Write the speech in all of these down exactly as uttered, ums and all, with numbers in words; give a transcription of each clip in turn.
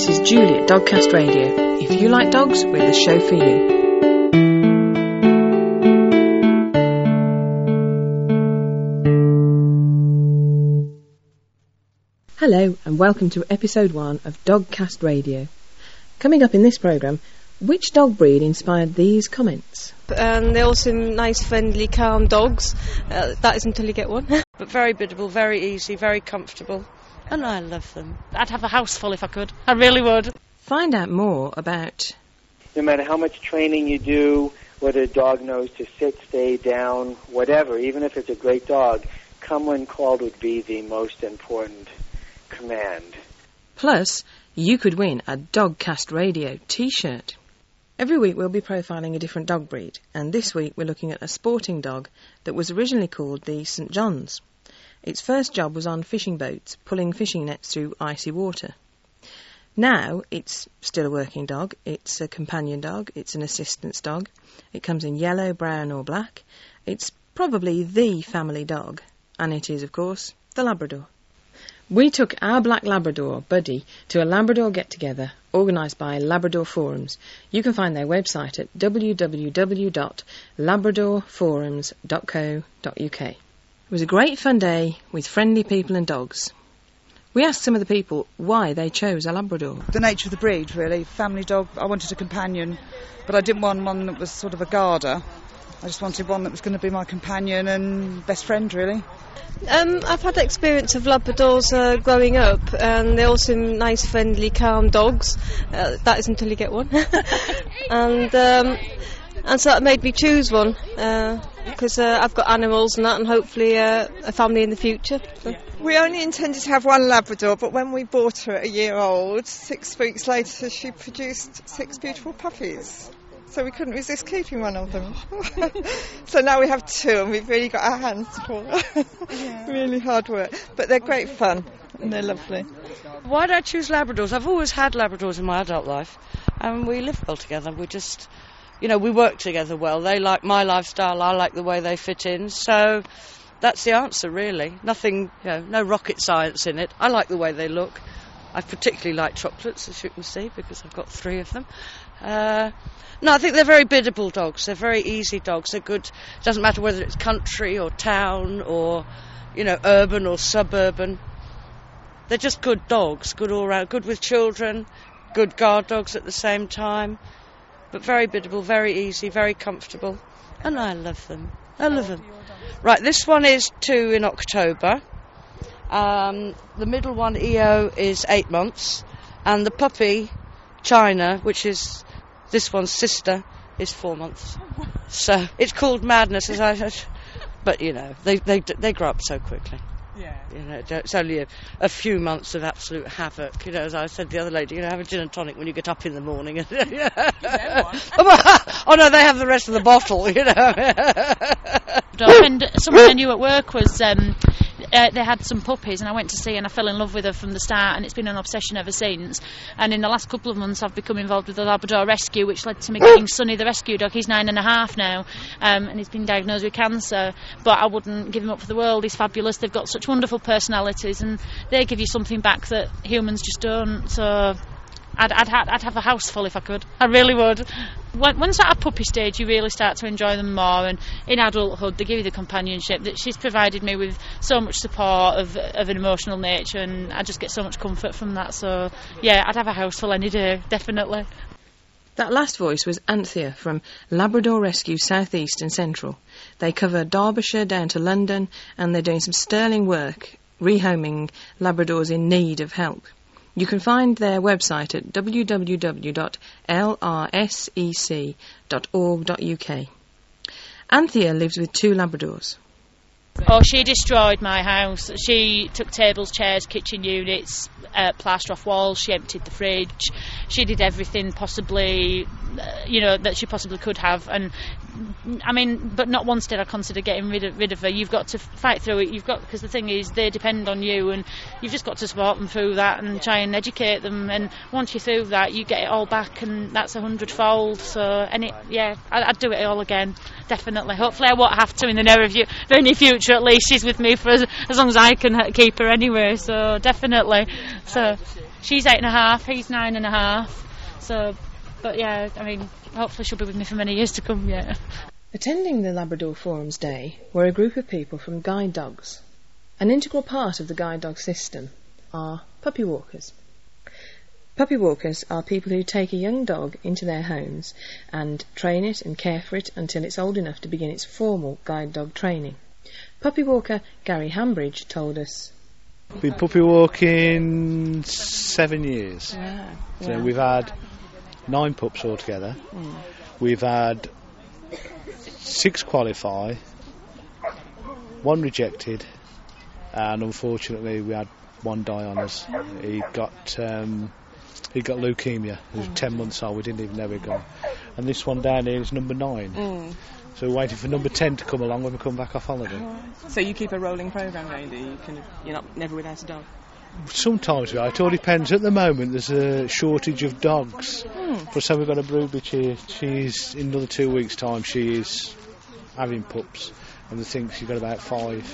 this is Julie at Dogcast Radio. If you like dogs, we're the show for you. Hello and welcome to episode one of Dogcast Radio. Coming up in this programme, which dog breed inspired these comments? And they're also nice, friendly, calm dogs. Uh, that is until you get one. But very biddable, very easy, very comfortable. And I love them. I'd have a house full if I could. I really would. Find out more about... No matter how much training you do, whether a dog knows to sit, stay, down, whatever, even if it's a great dog, come when called would be the most important command. Plus, you could win a Dogcast Radio t-shirt. Every week we'll be profiling a different dog breed, and this week we're looking at a sporting dog that was originally called the Saint John's. Its first job was on fishing boats, pulling fishing nets through icy water. Now it's still a working dog, it's a companion dog, it's an assistance dog, it comes in yellow, brown or black, it's probably the family dog, and it is, of course, the Labrador. We took our black Labrador, Buddy, to a Labrador get-together organised by Labrador Forums. You can find their website at w w w dot labrador forums dot co dot u k. It was a great fun day with friendly people and dogs. We asked some of the people why they chose a Labrador. The nature of the breed, really. Family dog. I wanted a companion, but I didn't want one that was sort of a guarder. I just wanted one that was going to be my companion and best friend, really. Um, I've had the experience of Labradors uh, growing up, and they're also nice, friendly, calm dogs. Uh, that is until you get one. and um, and so that made me choose one, because uh, uh, I've got animals and that, and hopefully uh, a family in the future. So. We only intended to have one Labrador, but when we bought her at a year old, six weeks later she produced six beautiful puppies. So we couldn't resist keeping one of them. So now we have two, and we've really got our hands full. Yeah. Really hard work. But they're great fun, and they're lovely. Why did I choose Labradors? I've always had Labradors in my adult life, and we live well together. We just, you know, we work together well. They like my lifestyle, I like the way they fit in. So that's the answer, really. Nothing, you know, no rocket science in it. I like the way they look. I particularly like chocolates, as you can see, because I've got three of them. Uh, no, I think they're very biddable dogs. They're very easy dogs. They're good. It doesn't matter whether it's country or town or, you know, urban or suburban. They're just good dogs, good all round, good with children, good guard dogs at the same time, but very biddable, very easy, very comfortable, and I love them. I love them. Right, this one is two in October. Um, the middle one, E O, is eight months, and the puppy, China, which is this one's sister, is four months. So it's called Madness, as I said. But you know, they they they grow up so quickly. Yeah. You know, it's only a, a few months of absolute havoc. You know, as I said to the other lady, you know, have a gin and tonic when you get up in the morning. And oh no, they have the rest of the bottle. You know. And someone I knew at work was. Um, Uh, they had some puppies, and I went to see, and I fell in love with her from the start, and it's been an obsession ever since. And in the last couple of months I've become involved with the Labrador Rescue, which led to me getting Sonny the rescue dog. He's nine and a half now, um, and he's been diagnosed with cancer, but I wouldn't give him up for the world. He's fabulous. They've got such wonderful personalities, and they give you something back that humans just don't. So I'd, I'd, ha- I'd have a house full if I could. I really would. Once at a puppy stage, you really start to enjoy them more, and in adulthood, they give you the companionship. That she's provided me with so much support of of an emotional nature, and I just get so much comfort from that. So, yeah, I'd have a house full any day, definitely. That last voice was Anthea from Labrador Rescue South East and Central. They cover Derbyshire down to London, and they're doing some sterling work rehoming Labradors in need of help. You can find their website at w w w dot l r s e c dot org dot u k. Anthea lives with two Labradors. Oh, she destroyed my house. She took tables, chairs, kitchen units, uh, plaster off walls. She emptied the fridge. She did everything possibly, uh, you know, that she possibly could have. And I mean, but not once did I consider getting rid of, rid of her. You've got to fight through it. You've got, because the thing is, they depend on you, and you've just got to support them through that and try and educate them. And once you're through that, you get it all back, and that's a hundredfold. So, and it, yeah, I, I'd do it all again, definitely. Hopefully, I won't have to in the near, very near future. At least she's with me for as, as long as I can keep her anyway. So, definitely. So, she's eight and a half, he's nine and a half. So, but yeah, I mean, hopefully she'll be with me for many years to come, yeah. Attending the Labrador Forums Day were a group of people from guide dogs. An integral part of the guide dog system are puppy walkers. Puppy walkers are people who take a young dog into their homes and train it and care for it until it's old enough to begin its formal guide dog training. Puppy walker Gary Hambridge told us, Been puppy walking seven years. yeah, So yeah. we've had nine pups altogether. Mm. We've had six qualify, one rejected, and unfortunately we had one die on us. He got um, he got leukemia. He was ten months old. We didn't even know he'd gone. And this one down here is number nine. Mm. So we're waiting for number ten to come along when we come back off holiday. So you keep a rolling programme going, do you? You can, you're not never without a dog? Sometimes we are. It all depends. At the moment, there's a shortage of dogs. For so we've got a brood bitch here. She's in another two weeks' time. She is having pups, and we think she's got about five.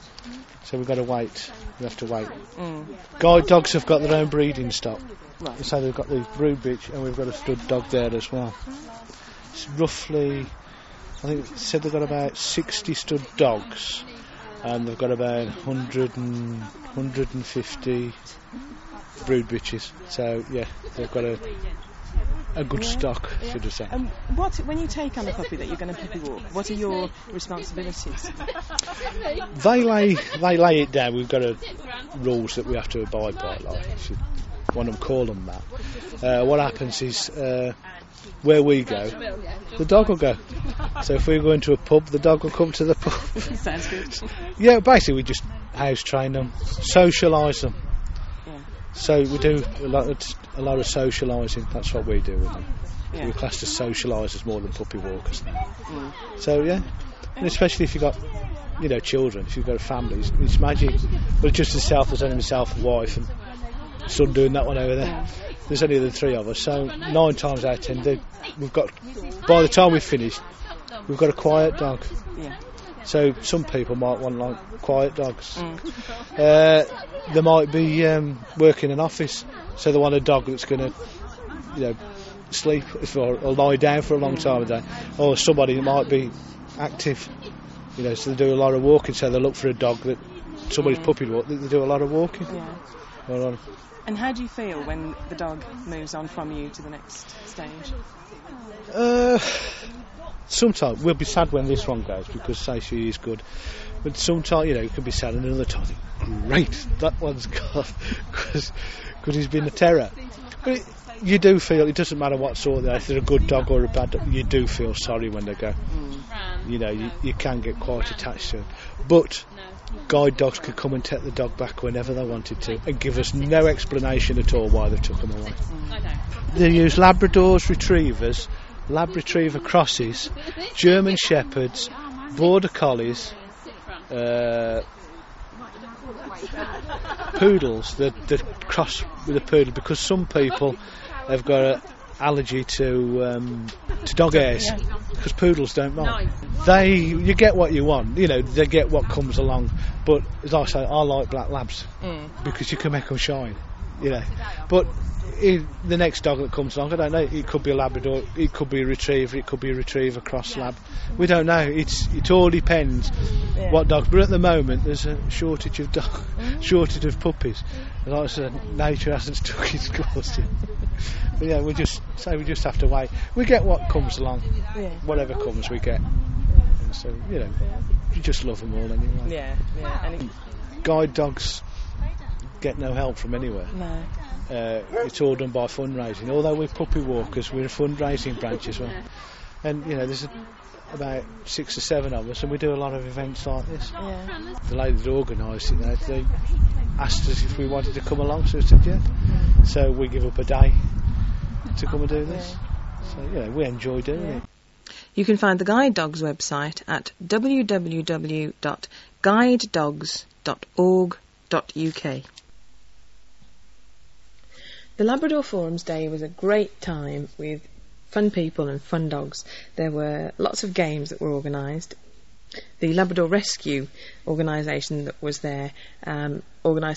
So we've got to wait. We have to wait. Mm. Guide dogs have got their own breeding stock. Right. So they've got the brood bitch, and we've got a stud dog there as well. It's roughly, I think it said they've got about sixty stud dogs, and they've got about one hundred and one hundred fifty brood bitches. So yeah, they've got a a good Yeah, stock, yeah. should I say. Um, what, when you take on a puppy that you're going to puppy walk, what are your responsibilities? They lay they lay it down. We've got a, rules that we have to abide by. Like, you should want to call them that. Uh, what happens is uh, where we go, the dog will go. So if we go into a pub, the dog will come to the pub. Sounds good. Yeah, basically we just house train them, socialise them. Yeah. So we do a lot of, a lot of socialising. That's what we do with them. Yeah. We're classed as socialisers more than puppy walkers now. Mm. So yeah, and especially if you've got, you know, children, if you've got a family, it's, it's magic. But just himself, there's only myself and wife and son doing that one over there. There's only the three of us, so nine times out of ten, they, we've got, by the time we've finished, we've got a quiet dog. Yeah. So some people might want like quiet dogs. Mm. Uh, they might be um, working in an office, so they want a dog that's going to, you know, sleep or, or lie down for a long time a day. Or somebody that might be active, you know, so they do a lot of walking, so they look for a dog that somebody's Mm. puppy walk, they do a lot of walking. Yeah. Or, um, And how do you feel when the dog moves on from you to the next stage? Uh, sometimes we'll be sad when this one goes because say she is good, but sometimes, you know, you can be sad and another time think, great, that one's gone because he's been a terror. But it, you do feel, it doesn't matter what sort they are, if they're a good dog or a bad dog, you do feel sorry when they go. Mm. You know, you, you can get quite attached to them. But guide dogs could come and take the dog back whenever they wanted to and give us no explanation at all why they took them away. They use Labradors, Retrievers, Lab Retriever crosses, German Shepherds, Border Collies, uh, Poodles that, that cross with a poodle because some people have got an allergy to um, to dog hairs because poodles don't mind. They, you get what you want, you know, they get what comes along. But as I say, I like black labs Mm. because you can make them shine, you know. But it, the next dog that comes along, I don't know. It could be a Labrador, it could be a Retriever, it could be a Retriever cross lab. We don't know. It's it all depends Yeah. what dog. But at the moment, there's a shortage of dog, shortage of puppies. Like I said, nature hasn't stuck its course yet. But yeah, we just say we just have to wait. We get what comes along. Yeah. Whatever comes, we get. And so you know, you just love them all anyway. Yeah, yeah. And it, Guide dogs get no help from anywhere. no. Uh, it's all done by fundraising. Although we're puppy walkers, we're a fundraising branch as well. And you know, there's a, about six or seven of us, and we do a lot of events like this. Yeah. The lady that organised it, there, they asked us if we wanted to come along, so we said yeah. So we give up a day to come and do this. So yeah, we enjoy doing Yeah. it. You can find the Guide Dogs website at w w w dot guide dogs dot org dot u k. The Labrador Forums Day was a great time with fun people and fun dogs. There were lots of games that were organised. The Labrador Rescue organisation that was there um, organised some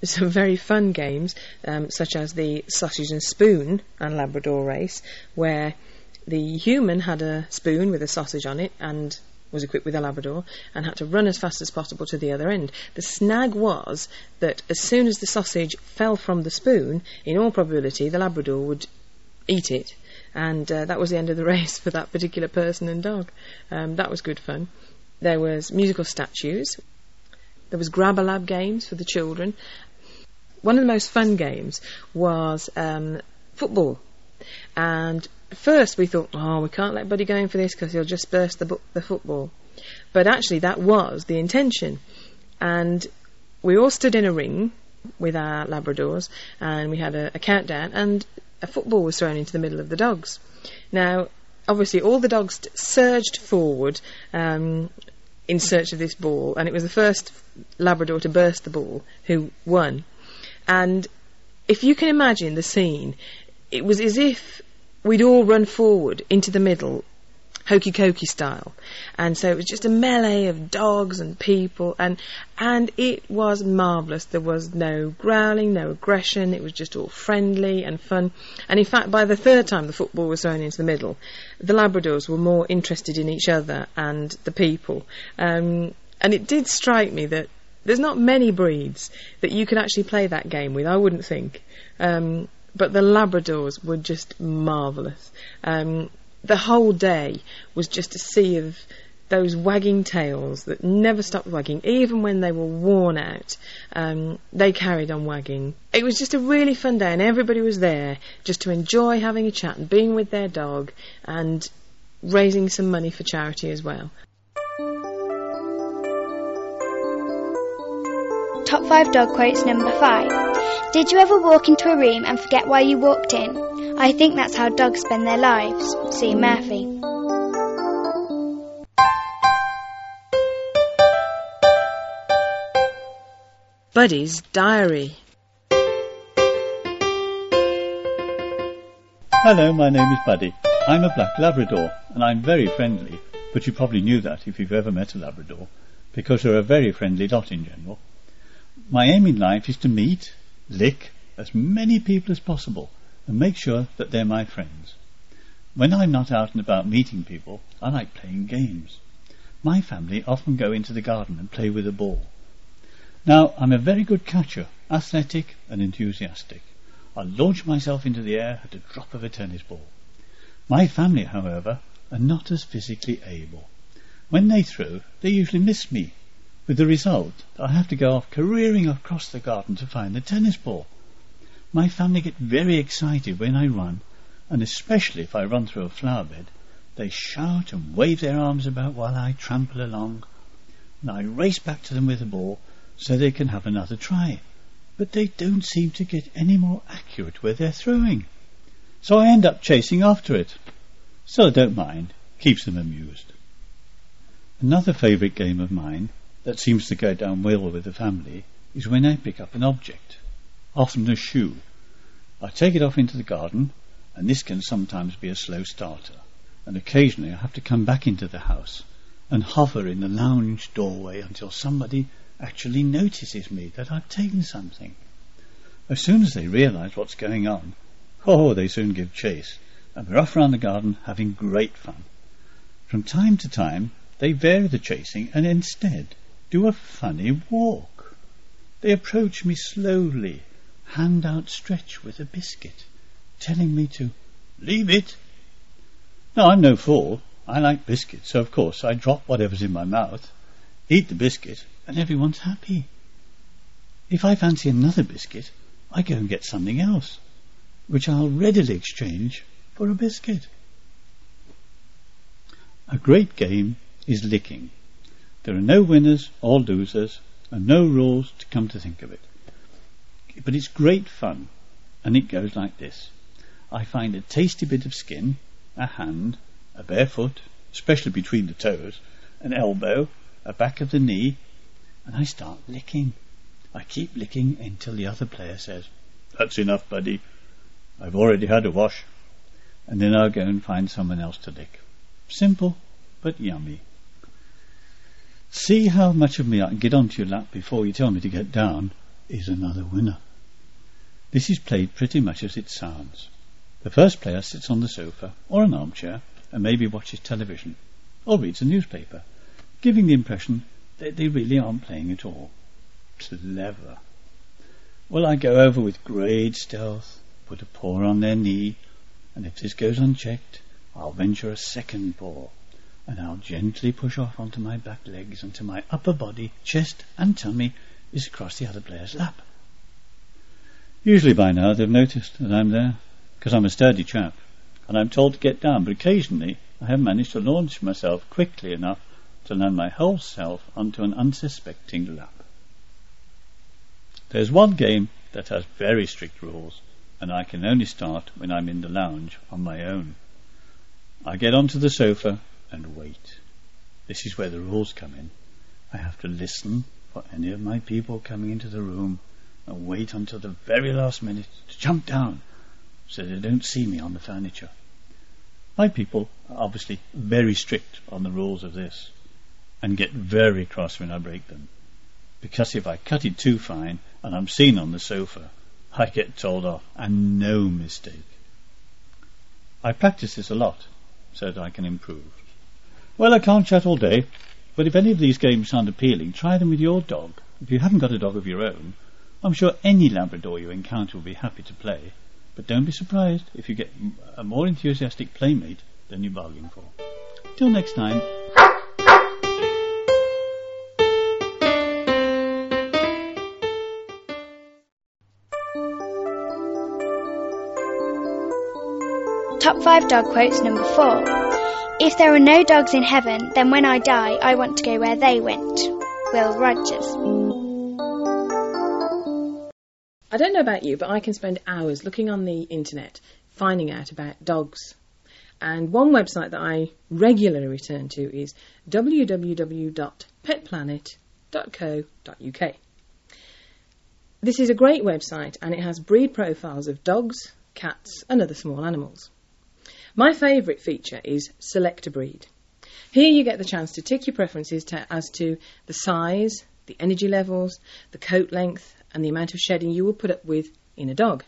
some very fun games, um, such as the sausage and spoon and Labrador race, where the human had a spoon with a sausage on it and was equipped with a Labrador and had to run as fast as possible to the other end. The snag was that as soon as the sausage fell from the spoon, in all probability the Labrador would eat it, and uh, that was the end of the race for that particular person and dog. Um, that was good fun. There was musical statues. There was grab-a-lab games for the children. One of the most fun games was um, football. And at first we thought, oh, we can't let Buddy go in for this because he'll just burst the, bu- the football. But actually that was the intention. And we all stood in a ring with our Labradors, and we had a, a countdown, and a football was thrown into the middle of the dogs. Now, obviously all the dogs t- surged forward um, in search of this ball, and it was the first Labrador to burst the ball who won. And if you can imagine the scene, it was as if we'd all run forward into the middle, hokey cokey style, and so it was just a melee of dogs and people, and and it was marvellous. There was no growling, no aggression. It was just all friendly and fun. And in fact, by the third time the football was thrown into the middle, the Labradors were more interested in each other and the people. Um, and it did strike me that there's not many breeds that you could actually play that game with, I wouldn't think. Um, but the Labradors were just marvellous. Um, the whole day was just a sea of those wagging tails that never stopped wagging, even when they were worn out. Um, they carried on wagging. It was just a really fun day, and everybody was there just to enjoy having a chat and being with their dog and raising some money for charity as well. Top five dog quotes number five. Did you ever walk into a room and forget why you walked in? I think that's how dogs spend their lives. See Murphy. Buddy's diary. Hello, my name is Buddy. I'm a black Labrador, and I'm very friendly, but you probably knew that if you've ever met a Labrador, because they're a very friendly lot in general. My aim in life is to meet, lick, as many people as possible, and make sure that they're my friends. When I'm not out and about meeting people, I like playing games. My family often go into the garden and play with a ball. Now, I'm a very good catcher, athletic and enthusiastic. I launch myself into the air at the drop of a tennis ball. My family, however, are not as physically able. When they throw, they usually miss me, with the result that I have to go off careering across the garden to find the tennis ball. My family get very excited when I run, and especially if I run through a flower bed. They shout and wave their arms about while I trample along, and I race back to them with the ball so they can have another try. But they don't seem to get any more accurate where they're throwing, so I end up chasing after it. Still, I don't mind. Keeps them amused. Another favourite game of mine that seems to go down well with the family is when I pick up an object, often a shoe. I take it off into the garden, and this can sometimes be a slow starter, and occasionally I have to come back into the house and hover in the lounge doorway until somebody actually notices me that I've taken something. As soon as they realise what's going on, oh, they soon give chase, and we're off round the garden having great fun. From time to time, they vary the chasing and instead do a funny walk. They approach me slowly, hand outstretched with a biscuit, telling me to leave it. Now, I'm no fool. I like biscuits, so of course I drop whatever's in my mouth, eat the biscuit, and everyone's happy. If I fancy another biscuit, I go and get something else, which I'll readily exchange for a biscuit. A great game is licking. There are no winners or losers, and no rules to come to think of it. But it's great fun, and it goes like this. I find a tasty bit of skin, a hand, a bare foot, especially between the toes, an elbow, a back of the knee, and I start licking. I keep licking until the other player says, "That's enough, buddy. I've already had a wash." And then I'll go and find someone else to lick. Simple, but yummy. See how much of me I can get onto your lap before you tell me to get down. is another winner. This is played pretty much as it sounds. The first player sits on the sofa or an armchair and maybe watches television or reads a newspaper, giving the impression that they really aren't playing at all. Clever. Well, I go over with great stealth, put a paw on their knee, and if this goes unchecked, I'll venture a second paw, and I'll gently push off onto my back legs until my upper body, chest and tummy is across the other player's lap. Usually by now they've noticed that I'm there, because I'm a sturdy chap, and I'm told to get down, but occasionally I have managed to launch myself quickly enough to land my whole self onto an unsuspecting lap. There's one game that has very strict rules, and I can only start when I'm in the lounge on my own. I get onto the sofa and wait. This is where the rules come in. I have to listen for any of my people coming into the room and wait until the very last minute to jump down so they don't see me on the furniture. My people are obviously very strict on the rules of this and get very cross when I break them, because if I cut it too fine and I'm seen on the sofa, I get told off, and no mistake. I practice this a lot so that I can improve. Well, I can't chat all day, but if any of these games sound appealing, try them with your dog. If you haven't got a dog of your own, I'm sure any Labrador you encounter will be happy to play, but don't be surprised if you get a more enthusiastic playmate than you bargained for. Till next time. Top five dog quotes number four. If there are no dogs in heaven, then when I die, I want to go where they went. Will Rogers. I don't know about you, but I can spend hours looking on the internet finding out about dogs. And one website that I regularly return to is w w w dot pet planet dot co dot u k. This is a great website and it has breed profiles of dogs, cats and other small animals. My favourite feature is Select a Breed. Here you get the chance to tick your preferences to, as to the size, the energy levels, the coat length and the amount of shedding you will put up with in a dog.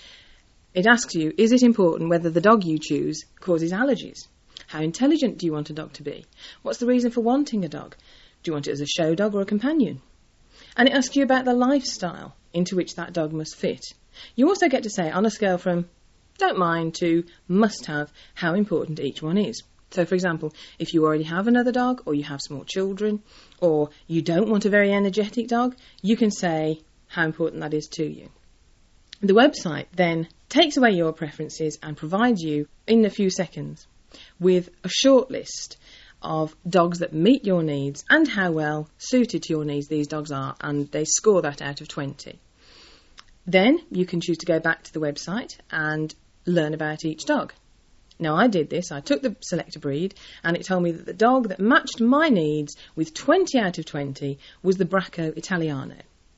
It asks you, is it important whether the dog you choose causes allergies? How intelligent do you want a dog to be? What's the reason for wanting a dog? Do you want it as a show dog or a companion? And it asks you about the lifestyle into which that dog must fit. You also get to say, on a scale from don't mind to must have, how important each one is. So, for example, if you already have another dog, or you have small children, or you don't want a very energetic dog, you can say how important that is to you. The website then takes away your preferences and provides you, in a few seconds, with a short list of dogs that meet your needs and how well suited to your needs these dogs are, and they score that out of twenty. Then you can choose to go back to the website and learn about each dog. Now, I did this. I took the Select a Breed and it told me that the dog that matched my needs with twenty out of twenty was the Bracco Italiano.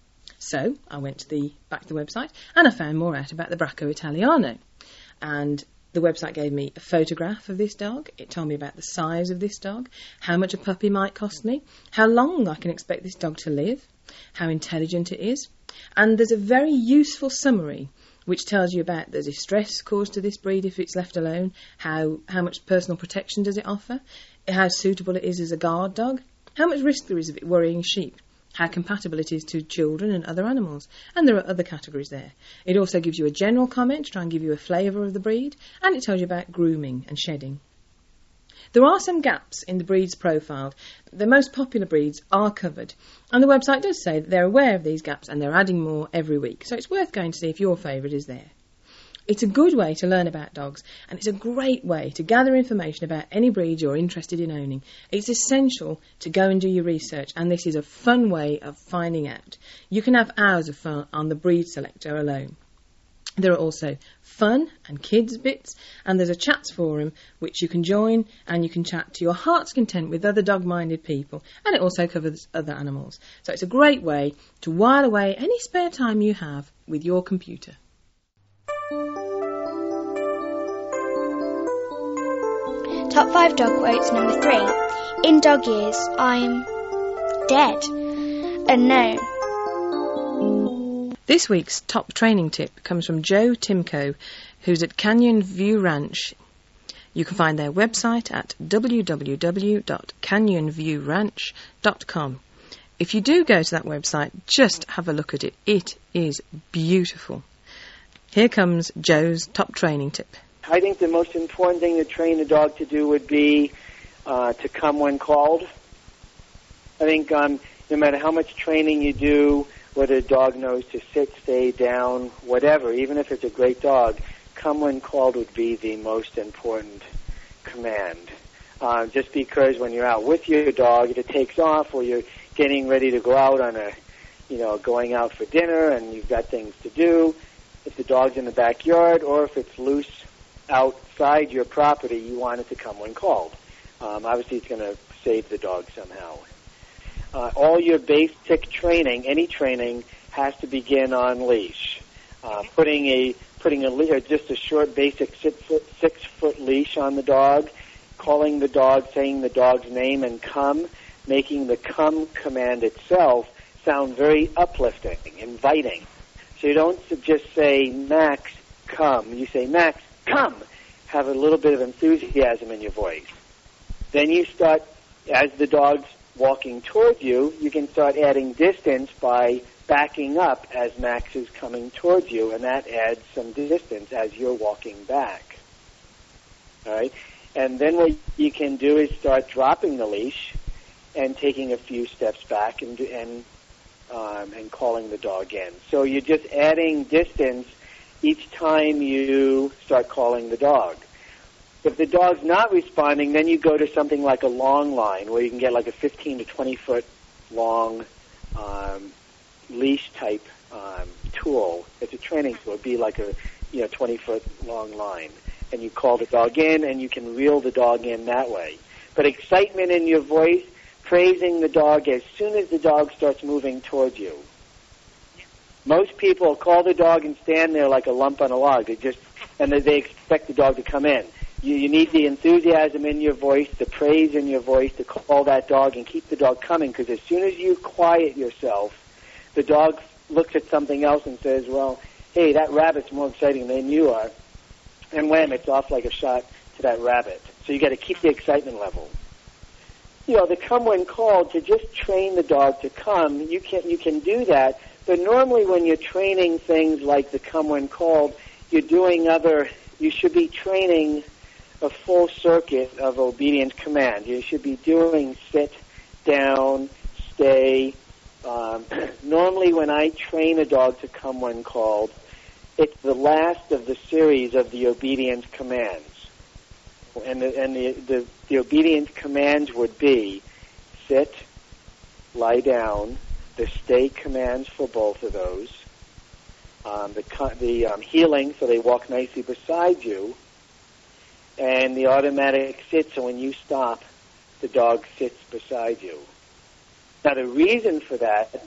So I went to the back to the website and I found more out about the Bracco Italiano. And the website gave me a photograph of this dog. It told me about the size of this dog, how much a puppy might cost me, how long I can expect this dog to live, how intelligent it is. And there's a very useful summary which tells you about the distress caused to this breed if it's left alone, how, how much personal protection does it offer, how suitable it is as a guard dog, how much risk there is of it worrying sheep, how compatible it is to children and other animals, and there are other categories there. It also gives you a general comment to try and give you a flavour of the breed, and it tells you about grooming and shedding. There are some gaps in the breeds profiled. The most popular breeds are covered, and the website does say that they're aware of these gaps and they're adding more every week, so it's worth going to see if your favourite is there. It's a good way to learn about dogs, and it's a great way to gather information about any breeds you're interested in owning. It's essential to go and do your research, and this is a fun way of finding out. You can have hours of fun on the breed selector alone. There are also fun and kids bits, and there's a chats forum which you can join and you can chat to your heart's content with other dog-minded people, and it also covers other animals. So it's a great way to while away any spare time you have with your computer. Top five dog quotes number three. In dog years, I'm dead. Unknown. This week's top training tip comes from Joe Timko, who's at Canyon View Ranch. You can find their website at w w w dot canyon view ranch dot com. If you do go to that website, just have a look at it. It is beautiful. Here comes Joe's top training tip. I think the most important thing to train a dog to do would be uh, to come when called. I think um, no matter how much training you do, whether a dog knows to sit, stay, down, whatever, even if it's a great dog, come when called would be the most important command. Uh, just because when you're out with your dog, if it takes off or you're getting ready to go out on a, you know, going out for dinner and you've got things to do, if the dog's in the backyard or if it's loose outside your property, you want it to come when called. Um, obviously, it's going to save the dog somehow. Uh, all your basic training, any training, has to begin on leash. Uh, putting a putting a le- just a short, basic six foot, six foot leash on the dog, calling the dog, saying the dog's name and come, making the come command itself sound very uplifting, inviting. So you don't just say, Max, come. You say, Max, come. Have a little bit of enthusiasm in your voice. Then you start, as the dog's walking towards you, you can start adding distance by backing up as Max is coming towards you, and that adds some distance as you're walking back. All right? And then what you can do is start dropping the leash and taking a few steps back and and um, and calling the dog in. So you're just adding distance each time you start calling the dog. If the dog's not responding, then you go to something like a long line, where you can get like a fifteen to twenty foot long um, leash type um, tool. It's a training tool. It'd be like a you know twenty foot long line, and you call the dog in, and you can reel the dog in that way. But excitement in your voice, praising the dog as soon as the dog starts moving towards you. Most people call the dog and stand there like a lump on a log. They just and they expect the dog to come in. You, you need the enthusiasm in your voice, the praise in your voice to call that dog and keep the dog coming, because as soon as you quiet yourself, the dog looks at something else and says, well, hey, that rabbit's more exciting than you are. And wham, it's off like a shot to that rabbit. So you got to keep the excitement level. You know, the come when called, to just train the dog to come, you can, you can do that. But normally when you're training things like the come when called, you're doing other, you should be training a full circuit of obedience command. You should be doing sit, down, stay. Um, normally when I train a dog to come when called, it's the last of the series of the obedience commands. And the, and the, the, the obedience commands would be sit, lie down, the stay commands for both of those, um, the, the um, heeling, so they walk nicely beside you, and the automatic sit, so when you stop, the dog sits beside you. Now, the reason for that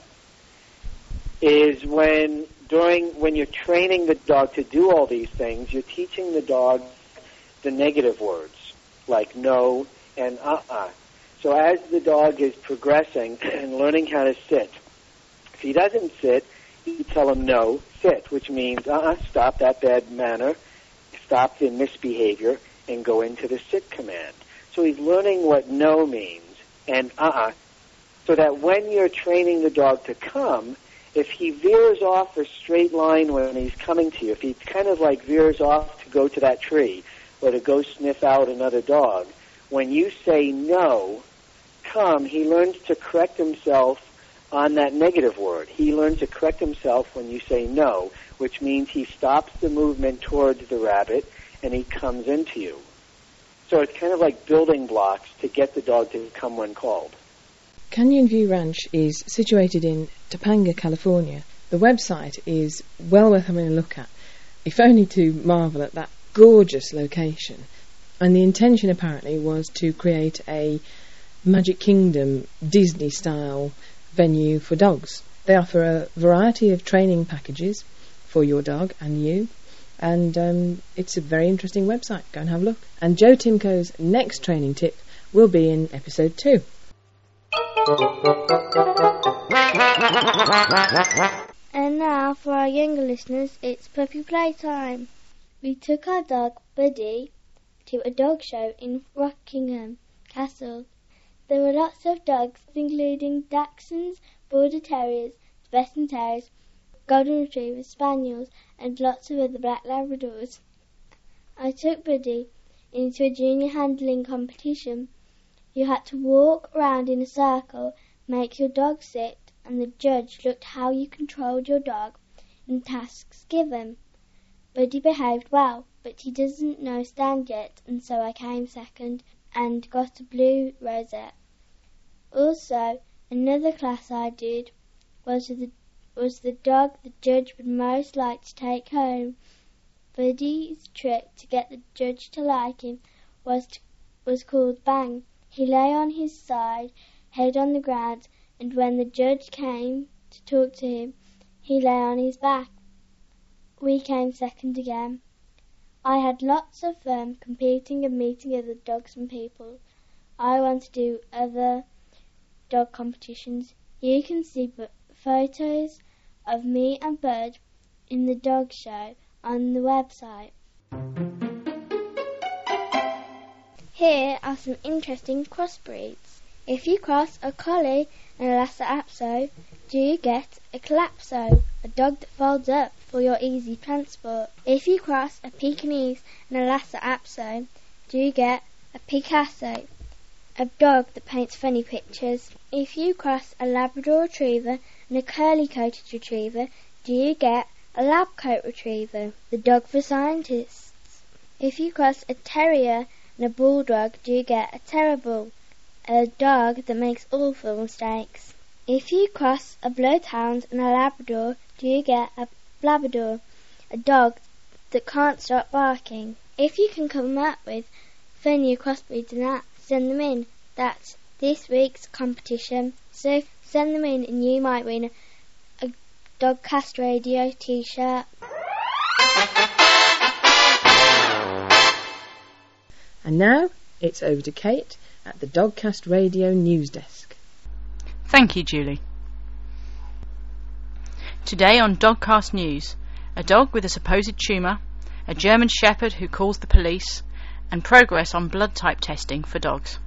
is when during when you're training the dog to do all these things, you're teaching the dog the negative words, like no and uh-uh. So as the dog is progressing and learning how to sit, if he doesn't sit, you tell him no, sit, which means uh-uh, stop that bad manner, stop the misbehavior, and go into the sit command. So he's learning what no means and uh-uh, so that when you're training the dog to come, if he veers off a straight line when he's coming to you, if he kind of like veers off to go to that tree or to go sniff out another dog, when you say no, come, he learns to correct himself on that negative word. He learns to correct himself when you say no, which means he stops the movement towards the rabbit and he comes into you. So it's kind of like building blocks to get the dog to come when called. Canyon View Ranch is situated in Topanga, California. The website is well worth having a look at, if only to marvel at that gorgeous location. And the intention apparently was to create a Magic Kingdom Disney-style venue for dogs. They offer a variety of training packages for your dog and you, and um, it's a very interesting website. Go and have a look. And Joe Timko's next training tip will be in episode two. And now, for our younger listeners, it's puppy playtime. We took our dog, Buddy, to a dog show in Rockingham Castle. There were lots of dogs, including Dachshunds, Border Terriers, Tibetan Terriers, Golden Retrievers, Spaniels, and lots of other Black Labradors. I took Buddy into a junior handling competition. You had to walk around in a circle, make your dog sit, and the judge looked how you controlled your dog in tasks given. Buddy behaved well, but he doesn't know stand yet, and so I came second and got a blue rosette. Also, another class I did was the was the dog the judge would most like to take home. Buddy's trick to get the judge to like him was to, was called Bang. He lay on his side, head on the ground, and when the judge came to talk to him, he lay on his back. We came second again. I had lots of fun competing and meeting other dogs and people. I want to do other dog competitions. You can see b- photos of me and Bud in the dog show on the website. Here are some interesting crossbreeds. If you cross a collie and a Lhasa Apso, do you get a Collapso, a dog that folds up for your easy transport? If you cross a Pekingese and a Lhasa Apso, do you get a Picasso, a dog that paints funny pictures? If you cross a Labrador Retriever and a curly-coated Retriever, do you get a Lab Coat Retriever, the dog for scientists? If you cross a Terrier and a Bulldog, do you get a Terrible, a dog that makes awful mistakes? If you cross a Bloodhound and a Labrador, do you get a Blabrador, a dog that can't stop barking? If you can come up with funnier crossbreeds than that, send them in. That's this week's competition. So send them in and you might win a, a Dogcast Radio t-shirt. And now it's over to Kate at the Dogcast Radio news desk. Thank you, Julie. Today on Dogcast News, a dog with a supposed tumour, a German Shepherd who calls the police, and progress on blood type testing for dogs.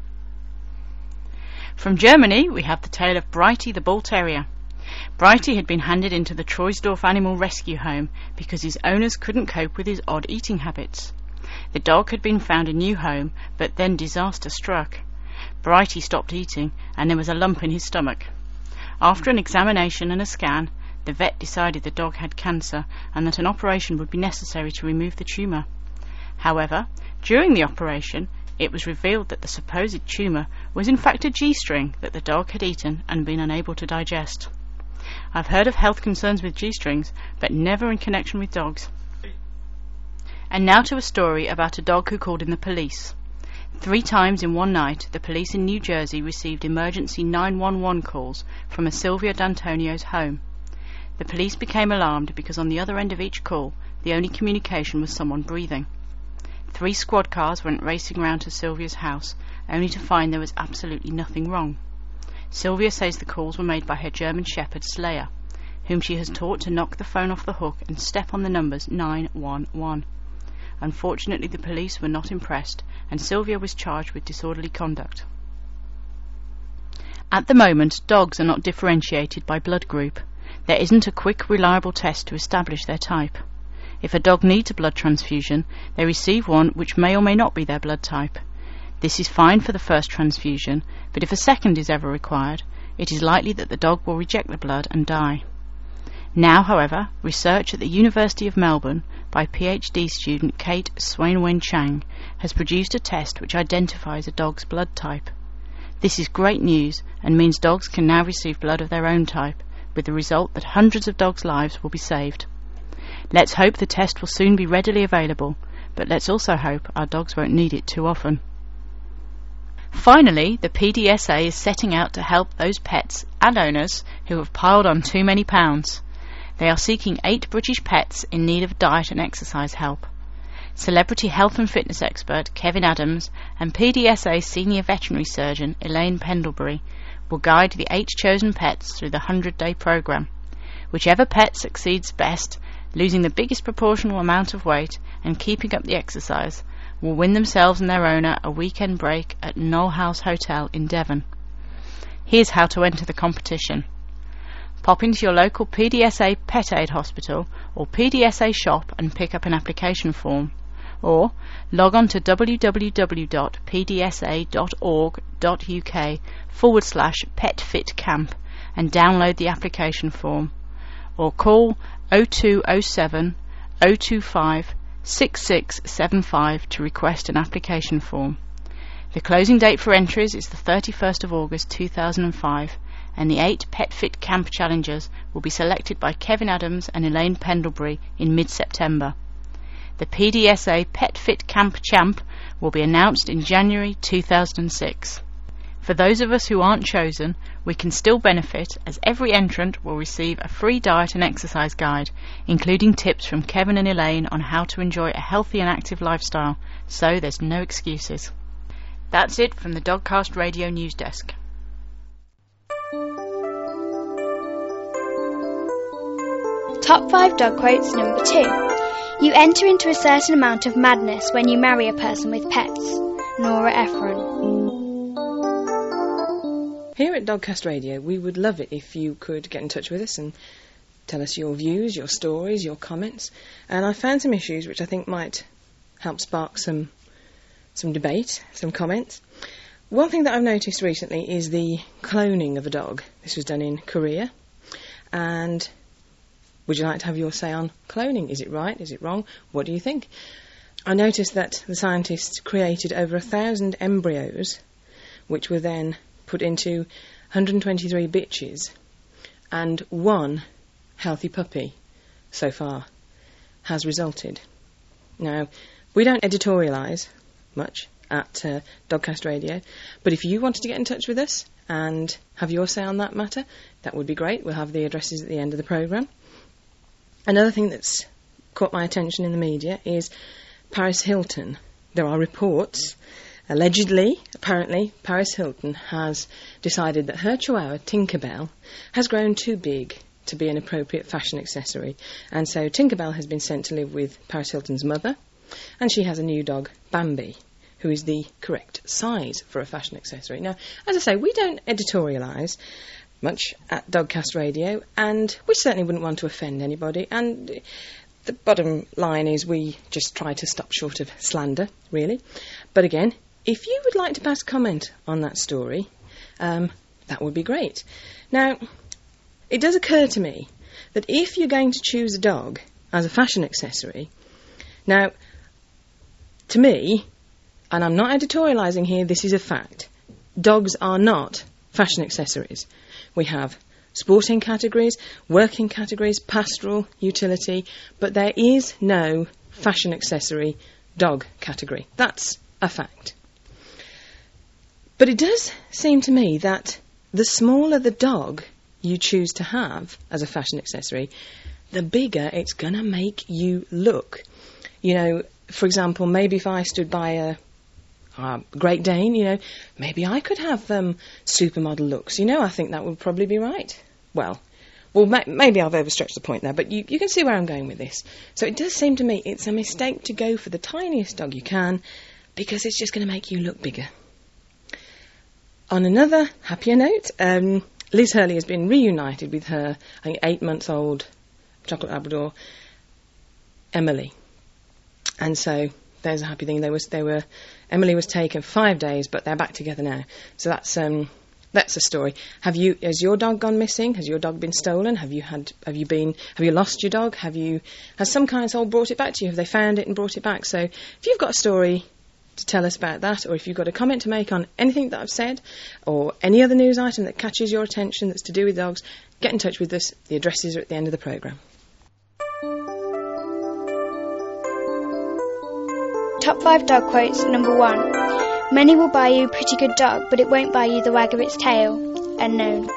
From Germany, we have the tale of Brighty the Bull Terrier. Brighty had been handed into the Troisdorf Animal Rescue Home because his owners couldn't cope with his odd eating habits. The dog had been found a new home, but then disaster struck. Brighty stopped eating, and there was a lump in his stomach. After an examination and a scan, the vet decided the dog had cancer and that an operation would be necessary to remove the tumour. However, during the operation, it was revealed that the supposed tumour was in fact a G-string that the dog had eaten and been unable to digest. I've heard of health concerns with G-strings, but never in connection with dogs. And now to a story about a dog who called in the police. Three times in one night, the police in New Jersey received emergency nine one one calls from a Sylvia D'Antonio's home. The police became alarmed because on the other end of each call, the only communication was someone breathing. Three squad cars went racing round to Sylvia's house, only to find there was absolutely nothing wrong. Sylvia says the calls were made by her German Shepherd Slayer, whom she has taught to knock the phone off the hook and step on the numbers nine one one. Unfortunately, the police were not impressed, and Sylvia was charged with disorderly conduct. At the moment, dogs are not differentiated by blood group. There isn't a quick, reliable test to establish their type. If a dog needs a blood transfusion, they receive one which may or may not be their blood type. This is fine for the first transfusion, but if a second is ever required, it is likely that the dog will reject the blood and die. Now, however, research at the University of Melbourne by PhD student Kate Swain-Wen Chang has produced a test which identifies a dog's blood type. This is great news and means dogs can now receive blood of their own type, with the result that hundreds of dogs' lives will be saved. Let's hope the test will soon be readily available, but let's also hope our dogs won't need it too often. Finally, the P D S A is setting out to help those pets and owners who have piled on too many pounds. They are seeking eight British pets in need of diet and exercise help. Celebrity health and fitness expert Kevin Adams and P D S A senior veterinary surgeon Elaine Pendlebury will guide the eight chosen pets through the hundred-day programme. Whichever pet succeeds best, losing the biggest proportional amount of weight and keeping up the exercise, will win themselves and their owner a weekend break at Knoll House Hotel in Devon. Here's how to enter the competition. Pop into your local P D S A Pet Aid Hospital or P D S A shop and pick up an application form. Or log on to www.pdsa.org.uk forward slash petfitcamp and download the application form. Or call oh two oh seven, oh two five, six six seven five to request an application form. The closing date for entries is the thirty-first of August two thousand five, and the eight PetFit Camp challengers will be selected by Kevin Adams and Elaine Pendlebury in mid-September. The P D S A PetFit Camp Champ will be announced in January two thousand six. For those of us who aren't chosen, we can still benefit, as every entrant will receive a free diet and exercise guide, including tips from Kevin and Elaine on how to enjoy a healthy and active lifestyle, so there's no excuses. That's it from the Dogcast Radio News Desk. Top five dog quotes number two. You enter into a certain amount of madness when you marry a person with pets. Nora Ephron. Here at Dogcast Radio, we would love it if you could get in touch with us and tell us your views, your stories, your comments. And I found some issues which I think might help spark some some debate, some comments. One thing that I've noticed recently is the cloning of a dog. This was done in Korea. And would you like to have your say on cloning? Is it right? Is it wrong? What do you think? I noticed that the scientists created over a thousand embryos, which were then put into one hundred twenty-three bitches, and one healthy puppy so far has resulted. Now, we don't editorialise much at uh, Dogcast Radio, but if you wanted to get in touch with us and have your say on that matter, that would be great. We'll have the addresses at the end of the programme. Another thing that's caught my attention in the media is Paris Hilton. There are reports, allegedly, apparently, Paris Hilton has decided that her chihuahua, Tinkerbell, has grown too big to be an appropriate fashion accessory. And so Tinkerbell has been sent to live with Paris Hilton's mother, and she has a new dog, Bambi, who is the correct size for a fashion accessory. Now, as I say, we don't editorialise much at Dogcast Radio, and we certainly wouldn't want to offend anybody, and the bottom line is we just try to stop short of slander, really. But again, if you would like to pass comment on that story, um, that would be great. Now, it does occur to me that if you're going to choose a dog as a fashion accessory, now, to me, and I'm not editorialising here, this is a fact, dogs are not fashion accessories. We have sporting categories, working categories, pastoral, utility, but there is no fashion accessory dog category. That's a fact. But it does seem to me that the smaller the dog you choose to have as a fashion accessory, the bigger it's going to make you look. You know, for example, maybe if I stood by a Uh, Great Dane, you know, maybe I could have um, supermodel looks. You know, I think that would probably be right. Well, well, ma- maybe I've overstretched the point there, but you, you can see where I'm going with this. So it does seem to me it's a mistake to go for the tiniest dog you can, because it's just going to make you look bigger. On another happier note, um, Liz Hurley has been reunited with her, I think, eight-month-old chocolate Labrador, Emily. And so there's a happy thing. They was they were Emily was taken five days, but they're back together now. So that's um that's a story. Have you has your dog gone missing? Has your dog been stolen? Have you had have you been have you lost your dog? Have you has some kind of soul brought it back to you? Have they found it and brought it back? So if you've got a story to tell us about that, or if you've got a comment to make on anything that I've said, or any other news item that catches your attention that's to do with dogs, get in touch with us. The addresses are at the end of the programme. Top five dog quotes number one. Money will buy you a pretty good dog, but it won't buy you the wag of its tail. Unknown.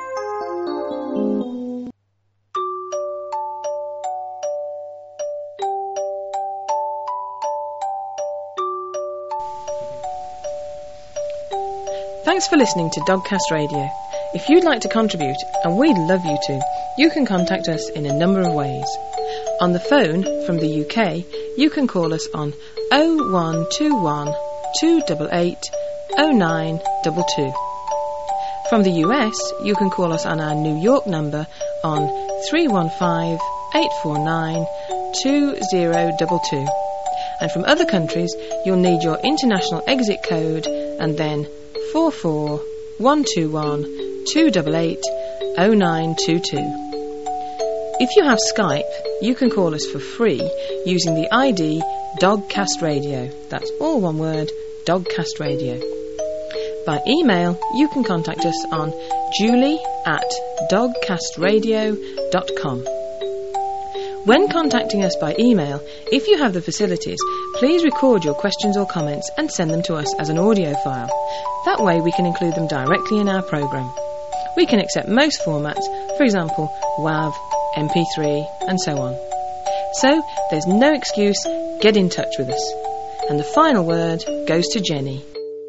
Thanks for listening to Dogcast Radio. If you'd like to contribute, and we'd love you to, you can contact us in a number of ways. On the phone from the U K, you can call us on oh one two one, two eight eight, oh nine two two. From the U S, you can call us on our New York number on three one five, eight four nine, two zero two two. And from other countries, you'll need your international exit code and then four four one two one, two eight eight, oh nine two two. If you have Skype, you can call us for free using the I D Dogcast Radio. That's all one word, Dogcast Radio. By email, you can contact us on julie at dogcastradio dot com. When contacting us by email, if you have the facilities, please record your questions or comments and send them to us as an audio file. That way we can include them directly in our programme. We can accept most formats, for example, WAV, M P three, and so on. So, there's no excuse, get in touch with us. And the final word goes to Jenny.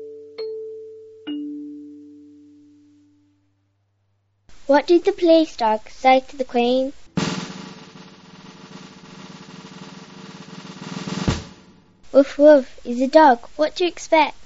What did the police dog say to the Queen? Woof woof, he's a dog. What do you expect?